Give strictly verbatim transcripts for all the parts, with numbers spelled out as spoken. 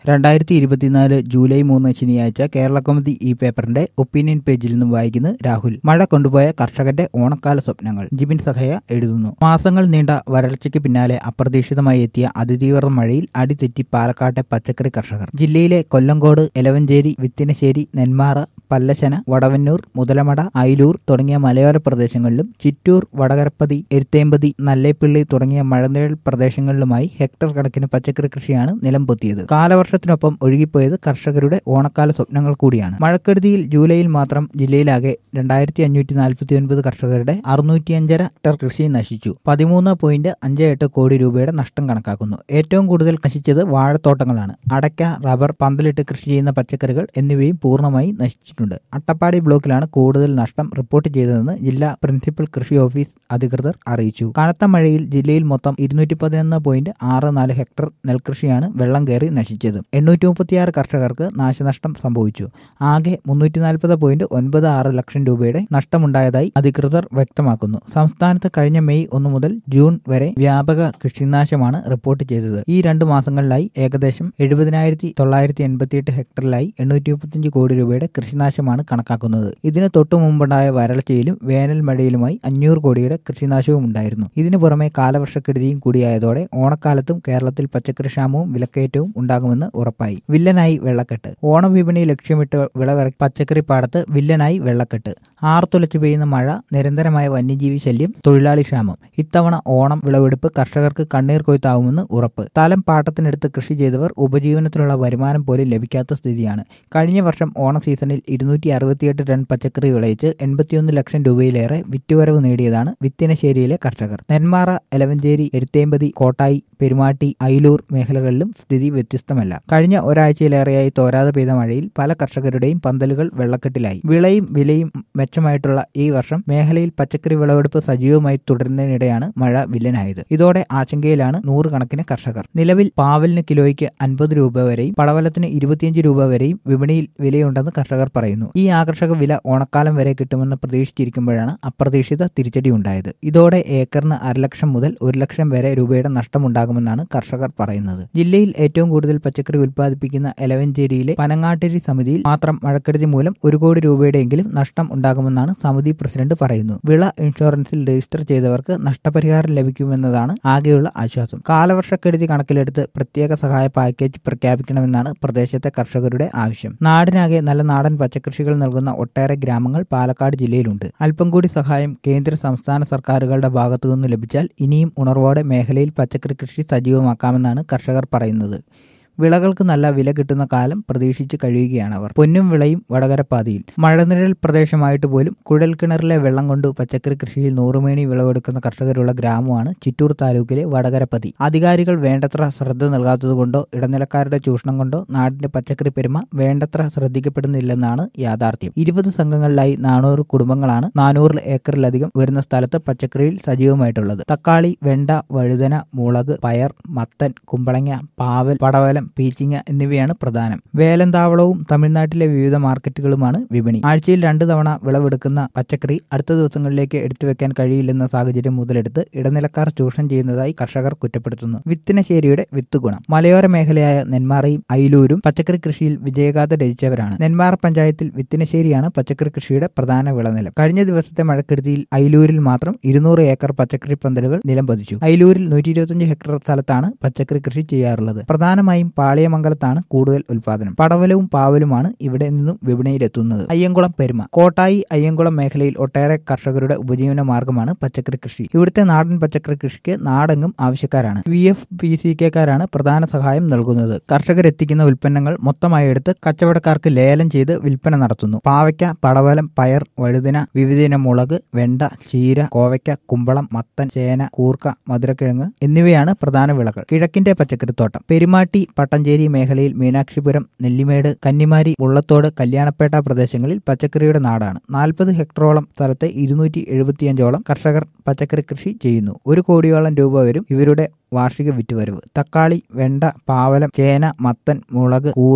രണ്ടായിരത്തി ഇരുപത്തിനാല് ജൂലൈ മൂന്ന് ശനിയാഴ്ച കേരള കൗമുദി ഈ പേപ്പറിന്റെ ഒപ്പീനിയൻ പേജിൽ നിന്നും വായിക്കുന്നത് രാഹുൽ. മഴ കൊണ്ടുപോയ കർഷകന്റെ ഓണക്കാല സ്വപ്നങ്ങൾ. ജിബിൻ സഹയ എഴുതുന്നു. മാസങ്ങൾ നീണ്ട വരൾച്ചയ്ക്ക് പിന്നാലെ അപ്രതീക്ഷിതമായി എത്തിയ അതിതീവ്ര മഴയിൽ അടിതെറ്റി പാലക്കാട്ടെ പച്ചക്കറി കർഷകർ. ജില്ലയിലെ കൊല്ലങ്കോട്, എലവഞ്ചേരി, വിത്തിനശ്ശേരി, നെന്മാറ, പല്ലശന, വടവന്നൂർ, മുതലമട, അയിലൂർ തുടങ്ങിയ മലയോര പ്രദേശങ്ങളിലും ചിറ്റൂർ, വടകരപ്പതി, എരുത്തേമ്പതി, നല്ലേപ്പിള്ളി തുടങ്ങിയ മഴനിഴൽ പ്രദേശങ്ങളിലുമായി ഹെക്ടർ കണക്കിന് പച്ചക്കറി കൃഷിയാണ് നിലം പൊത്തിയത്. കാലവർഷത്തിനൊപ്പം ഒഴുകിപ്പോയത് കർഷകരുടെ ഓണക്കാല സ്വപ്നങ്ങൾ കൂടിയാണ്. മഴക്കെടുതിയിൽ ജൂലൈയിൽ മാത്രം ജില്ലയിലാകെ രണ്ടായിരത്തി അഞ്ഞൂറ്റി നാൽപ്പത്തി ഒൻപത് കർഷകരുടെ അറുന്നൂറ്റിയഞ്ചര ഹെക്ടർ കൃഷി നശിച്ചു. പതിമൂന്ന് പോയിന്റ് അഞ്ച് എട്ട് കോടി രൂപയുടെ നഷ്ടം കണക്കാക്കുന്നു. ഏറ്റവും കൂടുതൽ നശിച്ചത് വാഴത്തോട്ടങ്ങളാണ്. അടയ്ക്ക, റബ്ബർ, പന്തലിട്ട് കൃഷി ചെയ്യുന്ന പച്ചക്കറികൾ എന്നിവയും പൂർണ്ണമായി നശിച്ചിട്ടുണ്ട്. അട്ടപ്പാടി ബ്ലോക്കിലാണ് കൂടുതൽ നഷ്ടം റിപ്പോർട്ട് ചെയ്തതെന്ന് ജില്ലാ പ്രിൻസിപ്പൽ കൃഷി ഓഫീസ് അധികൃതർ അറിയിച്ചു. കനത്ത മഴയിൽ ജില്ലയിൽ മൊത്തം ഇരുന്നൂറ്റി പതിനൊന്ന് പോയിന്റ് ആറ് നാല് ഹെക്ടർ നെൽകൃഷിയാണ് വെള്ളം കയറി നശിച്ചത്. എണ്ണൂറ്റി മുപ്പത്തിയാറ് കർഷകർക്ക് നാശനഷ്ടം സംഭവിച്ചു. ആകെ മുന്നൂറ്റി നാൽപ്പത് പോയിന്റ് ഒൻപത് ആറ് ലക്ഷം രൂപയുടെ നഷ്ടമുണ്ടായതായി അധികൃതർ വ്യക്തമാക്കുന്നു. സംസ്ഥാനത്ത് കഴിഞ്ഞ മെയ് ഒന്ന് മുതൽ ജൂൺ വരെ വ്യാപക കൃഷിനാശമാണ് റിപ്പോർട്ട് ചെയ്തത്. ഈ രണ്ടു മാസങ്ങളിലായി ഏകദേശം എഴുപതിനായിരത്തി തൊള്ളായിരത്തി എൺപത്തിയെട്ട് ഹെക്ടറിലായി എണ്ണൂറ്റി മുപ്പത്തിയഞ്ച് കോടി രൂപയുടെ കൃഷിനാശമാണ് കണക്കാക്കുന്നത്. ഇതിന് തൊട്ടു മുമ്പുണ്ടായ വരൾച്ചയിലും വേനൽ മഴയിലുമായി അഞ്ഞൂറ് കോടിയുടെ കൃഷിനാശവും ഉണ്ടായിരുന്നു. ഇതിനു പുറമെ കാലവർഷക്കെടുതിയും കൂടിയായതോടെ ഓണക്കാലത്തും കേരളത്തിൽ പച്ചക്കറി ക്ഷാമവും വിലക്കയറ്റവും ഉണ്ടാകുമെന്ന് ഉറപ്പായി. വില്ലനായി വെള്ളക്കെട്ട്. ഓണവിപണി ലക്ഷ്യമിട്ട് വിളവിറക്കി പച്ചക്കറി പാടത്ത് വില്ലനായി വെള്ളക്കെട്ട്. ആർത്തുലച്ചു പെയ്യുന്ന മഴ, നിരന്തരമായ വന്യജീവി ശല്യം, തൊഴിലാളി ക്ഷാമം. ഇത്തവണ ഓണം വിളവെടുപ്പ് കർഷകർക്ക് കണ്ണീർ കൊയ്ത്താവുമെന്ന് ഉറപ്പ്. സ്ഥലം പാട്ടത്തിനെടുത്ത് കൃഷി ചെയ്തവർ ഉപജീവനത്തിനുള്ള വരുമാനം പോലും ലഭിക്കാത്ത സ്ഥിതിയാണ്. കഴിഞ്ഞ വർഷം ഓണ സീസണിൽ ഇരുന്നൂറ്റി അറുപത്തിയെട്ട് ടൺ പച്ചക്കറി വിളയിച്ച് എൺപത്തിയൊന്ന് ലക്ഷം രൂപയിലേറെ വിറ്റുവരവ് നേടിയതാണ് വിത്തിനശ്ശേരിയിലെ കർഷകർ. നെന്മാറ, എലവഞ്ചേരി, എരുത്തേമ്പതി, കോട്ടായി, പെരുമാട്ടി, അയിലൂർ മേഖലകളിലും സ്ഥിതി വ്യത്യസ്തമല്ല. കഴിഞ്ഞ ഒരാഴ്ചയിലേറെയായി തോരാതെ പെയ്ത മഴയിൽ പല കർഷകരുടെയും പന്തലുകൾ വെള്ളക്കെട്ടിലായി. വിളയും വിലയും മെച്ചമായിട്ടുള്ള ഈ വർഷം മേഖലയിൽ പച്ചക്കറി വിളവെടുപ്പ് സജീവമായി തുടരുന്നതിനിടെയാണ് മഴ വില്ലനായത്. ഇതോടെ ആശങ്കയിലാണ് നൂറുകണക്കിന് കർഷകർ. നിലവിൽ പാവലിന് കിലോയ്ക്ക് അൻപത് രൂപ വരെയും പടവലത്തിന് ഇരുപത്തിയഞ്ച് രൂപ വരെയും വിപണിയിൽ വിലയുണ്ടെന്ന് കർഷകർ പറയുന്നു. ഈ ആകർഷക വില ഓണക്കാലം വരെ കിട്ടുമെന്ന് പ്രതീക്ഷിച്ചിരിക്കുമ്പോഴാണ് അപ്രതീക്ഷിത തിരിച്ചടി ഉണ്ടായത്. ഇതോടെ ഏക്കറിന് അരലക്ഷം മുതൽ ഒരു ലക്ഷം വരെ രൂപയുടെ നഷ്ടമുണ്ടാകുമെന്നാണ് കർഷകർ പറയുന്നത്. ജില്ലയിൽ ഏറ്റവും കൂടുതൽ പച്ചക്കറി ഉൽപ്പാദിപ്പിക്കുന്ന എലവഞ്ചേരിയിലെ പനങ്ങാട്ടിരി സമിതിയിൽ മാത്രം മഴക്കെടുതി മൂലം ഒരു കോടി രൂപയുടെയെങ്കിലും നഷ്ടം ഉണ്ടാകുമെന്നാണ് സമിതി പ്രസിഡന്റ് പറയുന്നു. വിള ഇൻഷുറൻസിൽ രജിസ്റ്റർ ചെയ്തവർക്ക് നഷ്ടപരിഹാരം ലഭിക്കുമെന്നതാണ് ആകെയുള്ള ആശ്വാസം. കാലവർഷക്കെടുതി കണക്കിലെടുത്ത് പ്രത്യേക സഹായ പാക്കേജ് പ്രഖ്യാപിക്കണമെന്നാണ് പ്രദേശത്തെ കർഷകരുടെ ആവശ്യം. നാടിനാകെ നല്ല നാടൻ പച്ചക്കറികൾ നൽകുന്ന ഒട്ടേറെ ഗ്രാമങ്ങൾ പാലക്കാട് ജില്ലയിലുണ്ട്. അല്പം കൂടി സഹായം കേന്ദ്ര സംസ്ഥാന സർക്കാരുകളുടെ ഭാഗത്തുനിന്ന് ലഭിച്ചാൽ ഇനിയും ഉണർവോടെ മേഖലയിൽ പച്ചക്കറി കൃഷി സജീവമാക്കാമെന്നാണ് കർഷകർ പറയുന്നത്. വിളകൾക്ക് നല്ല വില കിട്ടുന്ന കാലം പ്രതീക്ഷിച്ച് കഴിയുകയാണവർ. പൊന്നും വിളയും വടകരപ്പാതിയിൽ. മഴനിഴൽ പ്രദേശമായിട്ട് പോലും കുഴൽക്കിണറിലെ വെള്ളം കൊണ്ട് പച്ചക്കറി കൃഷിയിൽ നൂറുമേനി വിളവെടുക്കുന്ന കർഷകരുള്ള ഗ്രാമമാണ് ചിറ്റൂർ താലൂക്കിലെ വടകരപ്പതി. അധികാരികൾ വേണ്ടത്ര ശ്രദ്ധ നൽകാത്തതുകൊണ്ടോ ഇടനിലക്കാരുടെ ചൂഷണം കൊണ്ടോ നാടിന്റെ പച്ചക്കറി പെരുമ വേണ്ടത്ര ശ്രദ്ധിക്കപ്പെടുന്നില്ലെന്നാണ് യാഥാർത്ഥ്യം. ഇരുപത് സംഘങ്ങളിലായി നാനൂറ് കുടുംബങ്ങളാണ് നാനൂറ് ഏക്കറിലധികം വരുന്ന സ്ഥലത്ത് പച്ചക്കറിയിൽ സജീവമായിട്ടുള്ളത്. തക്കാളി, വെണ്ട, വഴുതന, മുളക്, പയർ, മത്തൻ, കുമ്പളങ്ങ, പാവൽ, പടവലം, പീച്ചിങ്ങ എന്നിവയാണ് പ്രധാനം. വേലന്താവളവും തമിഴ്നാട്ടിലെ വിവിധ മാർക്കറ്റുകളുമാണ് വിപണി. ആഴ്ചയിൽ രണ്ടു തവണ വിളവെടുക്കുന്ന പച്ചക്കറി അടുത്ത ദിവസങ്ങളിലേക്ക് എടുത്തുവെക്കാൻ കഴിയില്ലെന്ന സാഹചര്യം മുതലെടുത്ത് ഇടനിലക്കാർ ചൂഷണം ചെയ്യുന്നതായി കർഷകർ കുറ്റപ്പെടുത്തുന്നു. വിത്തിനശ്ശേരിയുടെ വിത്തുഗുണം. മലയോര മേഖലയായ നെന്മാറയും അയിലൂരും പച്ചക്കറി കൃഷിയിൽ വിജയഗാഥ രചിച്ചവരാണ്. നെന്മാറ പഞ്ചായത്തിൽ വിത്തിനശ്ശേരിയാണ് പച്ചക്കറി കൃഷിയുടെ പ്രധാന വിളനിലം. കഴിഞ്ഞ ദിവസത്തെ മഴക്കെടുതിയിൽ അയിലൂരിൽ മാത്രം ഇരുന്നൂറ് ഏക്കർ പച്ചക്കറി പന്തലുകൾ നിലം പതിച്ചു. അയിലൂരിൽ നൂറ്റി ഇരുപത്തിയഞ്ച് ഹെക്ടർ സ്ഥലത്താണ് പച്ചക്കറി കൃഷി ചെയ്യാറുള്ളത്. പ്രധാനമായും പാളിയമംഗലത്താണ് കൂടുതൽ ഉൽപാദനം. പടവലവും പാവലുമാണ് ഇവിടെ നിന്നും വിപണിയിലെത്തുന്നത്. അയ്യങ്കുളം പെരുമ. കോട്ടായി, അയ്യങ്കുളം മേഖലയിൽ ഒട്ടേറെ കർഷകരുടെ ഉപജീവന മാർഗമാണ് പച്ചക്കറി കൃഷി. ഇവിടുത്തെ നാടൻ പച്ചക്കറി കൃഷിക്ക് നാടെങ്ങും ആവശ്യക്കാരാണ്. വി എഫ് പി സി കെക്കാരാണ് പ്രധാന സഹായം നൽകുന്നത്. കർഷകരെത്തിക്കുന്ന ഉൽപ്പന്നങ്ങൾ മൊത്തമായി എടുത്ത് കച്ചവടക്കാർക്ക് ലേലം ചെയ്ത് വിൽപ്പന നടത്തുന്നു. പാവയ്ക്ക, പടവലം, പയർ, വഴുതിന, വിവിധയിനം മുളക്, വെണ്ട, ചീര, കോവയ്ക്ക, കുമ്പളം, മത്തൻ, ചേന, കൂർക്ക, മധുരക്കിഴങ്ങ് എന്നിവയാണ് പ്രധാന വിളകൾ. കിഴക്കിന്റെ പച്ചക്കറിത്തോട്ടം. പെരുമാട്ടി, പട്ടഞ്ചേരി മേഖലയിൽ മീനാക്ഷിപുരം, നെല്ലിമേട്, കന്നിമാരി, ഉള്ളത്തോട്, കല്യാണപ്പേട്ട പ്രദേശങ്ങളിൽ പച്ചക്കറിയുടെ നാടാണ്. നാൽപ്പത് ഹെക്ടറോളം സ്ഥലത്ത് ഇരുന്നൂറ്റി എഴുപത്തിയഞ്ചോളം കർഷകർ പച്ചക്കറി കൃഷി ചെയ്യുന്നു. ഒരു കോടിയോളം രൂപ വരും ഇവരുടെ വാർഷിക വിറ്റുവരവ്. തക്കാളി, വെണ്ട, പാവലം, ചേന, മത്തൻ, മുളക്, കൂർക്ക,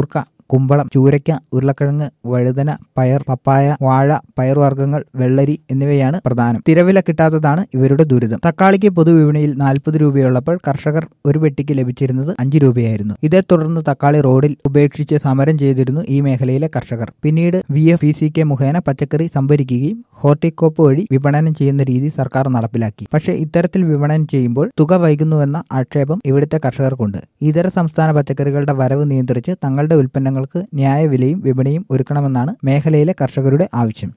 കുമ്പളം, ചൂരയ്ക്ക, ഉരുളക്കിഴങ്ങ്, വഴുതന, പയർ, പപ്പായ, വാഴ, പയർവർഗ്ഗങ്ങൾ, വെള്ളരി എന്നിവയാണ് പ്രധാനം. സ്ഥിരവില കിട്ടാത്തതാണ് ഇവരുടെ ദുരിതം. തക്കാളിക്ക് പൊതുവിപണിയിൽ നാൽപ്പത് രൂപയുള്ളപ്പോൾ കർഷകർ ഒരു പെട്ടിക്ക് ലഭിച്ചിരുന്നത് അഞ്ച് രൂപയായിരുന്നു. ഇതേ തുടർന്ന് തക്കാളി റോഡിൽ ഉപേക്ഷിച്ച് സമരം ചെയ്തിരുന്നു ഈ മേഖലയിലെ കർഷകർ. പിന്നീട് V F P C K മുഖേന പച്ചക്കറി സംഭരിക്കുകയും ഹോർട്ടികോപ്പ് വഴി വിപണനം ചെയ്യുന്ന രീതി സർക്കാർ നടപ്പിലാക്കി. പക്ഷേ ഇത്തരത്തിൽ വിപണനം ചെയ്യുമ്പോൾ തുക വൈകുന്നുവെന്ന ആക്ഷേപം ഇവിടുത്തെ കർഷകർക്കുണ്ട്. ഇതര സംസ്ഥാന പച്ചക്കറികളുടെ വരവ് നിയന്ത്രിച്ച് തങ്ങളുടെ ഉൽപ്പന്നങ്ങൾക്ക് ന്യായവിലയും വിപണിയും ഒരുക്കണമെന്നാണ് മേഖലയിലെ കർഷകരുടെ ആവശ്യം.